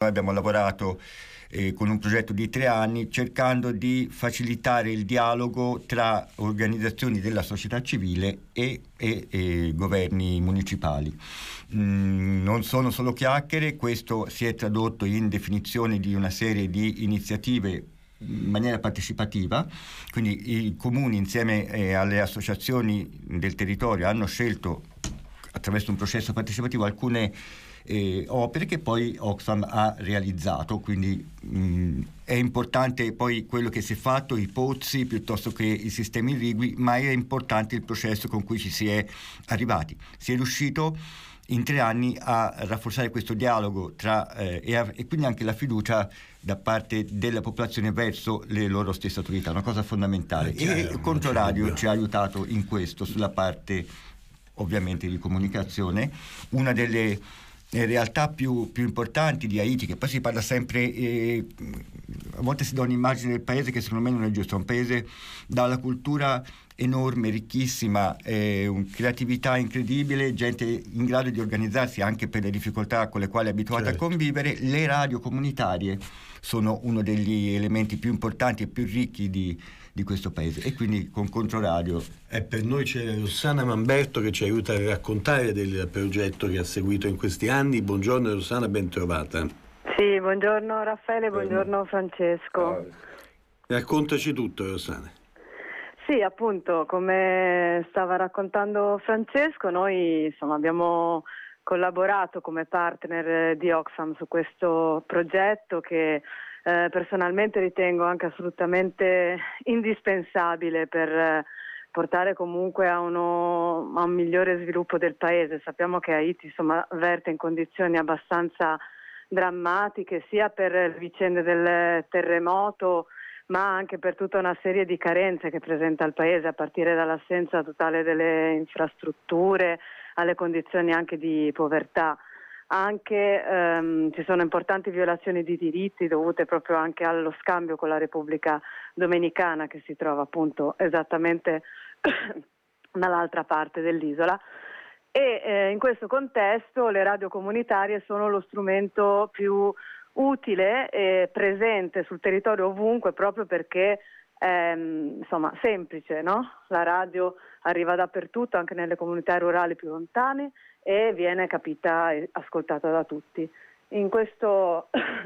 abbiamo lavorato con un progetto di 3 anni cercando di facilitare il dialogo tra organizzazioni della società civile e governi municipali. Non sono solo chiacchiere, questo si è tradotto in definizione di una serie di iniziative in maniera partecipativa, quindi i comuni insieme alle associazioni del territorio hanno scelto attraverso un processo partecipativo alcune opere che poi Oxfam ha realizzato, quindi è importante poi quello che si è fatto, i pozzi piuttosto che i sistemi irrigui, ma è importante il processo con cui ci si è arrivati. Si è riuscito in 3 anni a rafforzare questo dialogo e quindi anche la fiducia da parte della popolazione verso le loro stesse autorità, una cosa fondamentale. E il Controradio ci ha aiutato in questo, sulla parte ovviamente di comunicazione. Una delle realtà più importanti di Haiti, che poi si parla sempre, a volte si dà un'immagine del paese che secondo me non è giusta, un paese dalla cultura enorme, ricchissima, creatività incredibile, gente in grado di organizzarsi anche per le difficoltà con le quali è abituata a convivere. Le radio comunitarie sono uno degli elementi più importanti e più ricchi di questo paese, e quindi con Controradio. E per noi c'è Rossana Mamberto che ci aiuta a raccontare del progetto che ha seguito in questi anni. Buongiorno Rossana, ben trovata. Sì, buongiorno Raffaele, buongiorno Francesco. Raccontaci tutto, Rossana. Sì, appunto, come stava raccontando Francesco, noi insomma abbiamo collaborato come partner di Oxfam su questo progetto che personalmente ritengo anche assolutamente indispensabile per portare comunque a un migliore sviluppo del paese. Sappiamo che Haiti insomma verte in condizioni abbastanza drammatiche, sia per le vicende del terremoto, ma anche per tutta una serie di carenze che presenta il paese, a partire dall'assenza totale delle infrastrutture alle condizioni anche di povertà. Anche ci sono importanti violazioni di diritti dovute proprio anche allo scambio con la Repubblica Dominicana, che si trova appunto esattamente dall'altra parte dell'isola. E in questo contesto le radio comunitarie sono lo strumento più utile e presente sul territorio ovunque, proprio perché è insomma semplice, no? La radio arriva dappertutto, anche nelle comunità rurali più lontane, e viene capita e ascoltata da tutti. In questo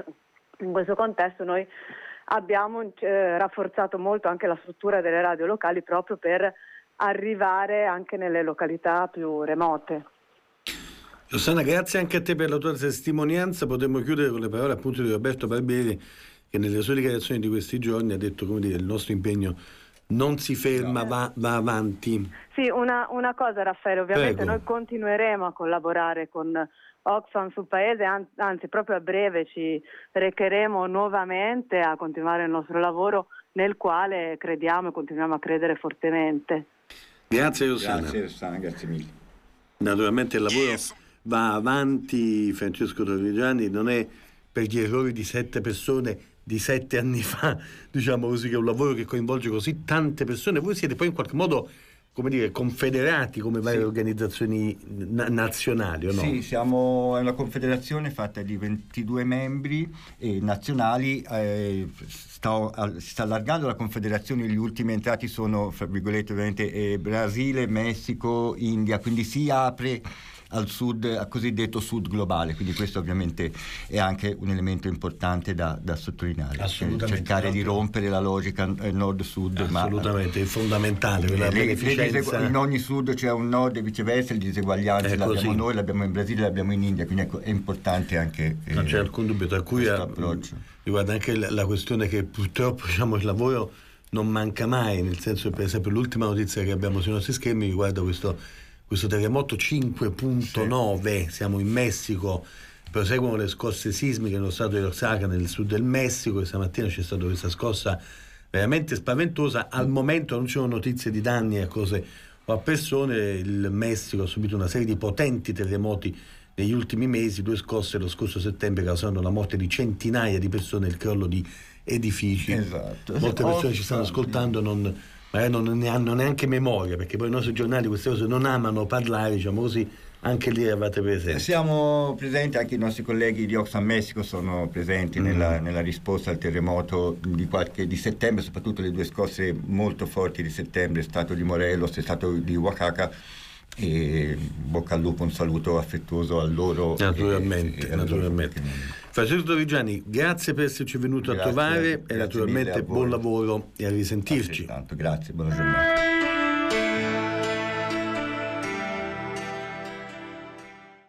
contesto noi abbiamo rafforzato molto anche la struttura delle radio locali, proprio per arrivare anche nelle località più remote. Rossana, grazie anche a te per la tua testimonianza. Potremmo chiudere con le parole appunto di Roberto Barbieri, che nelle sue dichiarazioni di questi giorni ha detto, come dire, il nostro impegno non si ferma, va avanti. Sì, una cosa Raffaele, ovviamente Prego. Noi continueremo a collaborare con Oxfam sul paese, anzi proprio a breve ci recheremo nuovamente a continuare il nostro lavoro, nel quale crediamo e continuiamo a credere fortemente. Grazie Rossana. Grazie Rossana, grazie mille. Naturalmente il lavoro va avanti, Francesco Torrigiani, non è per gli errori di 7 persone di 7 anni fa, diciamo così, che è un lavoro che coinvolge così tante persone. Voi siete poi in qualche modo, come dire, confederati come varie organizzazioni nazionali, o no? Sì, è una confederazione fatta di 22 membri nazionali, si sta allargando la confederazione, gli ultimi entrati sono, fra virgolette, ovviamente Brasile, Messico, India, quindi si apre al sud, al cosiddetto sud globale, quindi questo ovviamente è anche un elemento importante da sottolineare. Assolutamente. Cercare di rompere la logica nord-sud. Assolutamente, è fondamentale quella beneficenza. In ogni sud c'è un nord e viceversa, le diseguaglianze l'abbiamo noi, l'abbiamo in Brasile, l'abbiamo in India, quindi ecco, è importante anche non c'è alcun dubbio, tra cui riguarda anche la questione che purtroppo, diciamo, il lavoro non manca mai, nel senso che per esempio l'ultima notizia che abbiamo sui nostri schermi riguarda questo terremoto 5.9, siamo in Messico, proseguono le scosse sismiche nello stato di Oaxaca, nel sud del Messico, e stamattina c'è stata questa scossa veramente spaventosa. Al momento non ci sono notizie di danni a cose o a persone. Il Messico ha subito una serie di potenti terremoti negli ultimi mesi, 2 scosse lo scorso settembre causando la morte di centinaia di persone e il crollo di edifici. Esatto. Molte persone ci stanno ascoltando, magari non ne hanno neanche memoria, perché poi i nostri giornali queste cose non amano parlare, diciamo così, anche lì eravate presenti. Siamo presenti, anche i nostri colleghi di Oxfam Messico sono presenti nella risposta al terremoto di settembre, soprattutto le 2 scosse molto forti di settembre, è stato di Morelos, è stato di Oaxaca, e bocca al lupo, un saluto affettuoso a loro. Naturalmente. Francesco Torrigiani, grazie per esserci venuto a trovare e naturalmente buon lavoro e a risentirci. Grazie, buona giornata.